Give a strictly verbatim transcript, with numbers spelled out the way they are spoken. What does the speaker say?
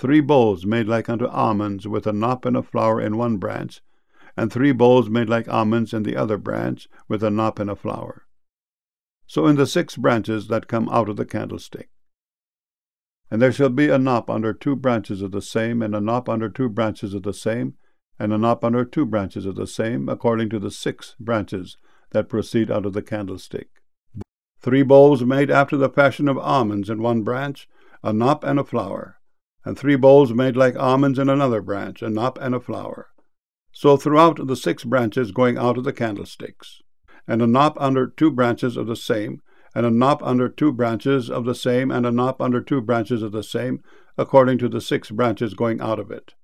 three bowls made like unto almonds, with a knop and a flower in one branch, and three bowls made like almonds in the other branch, with a knop and a flower. So in the six branches that come out of the candlestick. And there shall be a knop under two branches of the same, and a knop under two branches of the same, and a knop under two branches of the same, according to the six branches that proceed out of the candlestick. Three bowls made after the fashion of almonds in one branch, a knop and a flower, and three bowls made like almonds in another branch, a knop and a flower. So throughout the six branches going out of the candlesticks, and a knop under two branches of the same, and a knop under two branches of the same, and a knop under two branches of the same, according to the six branches going out of it.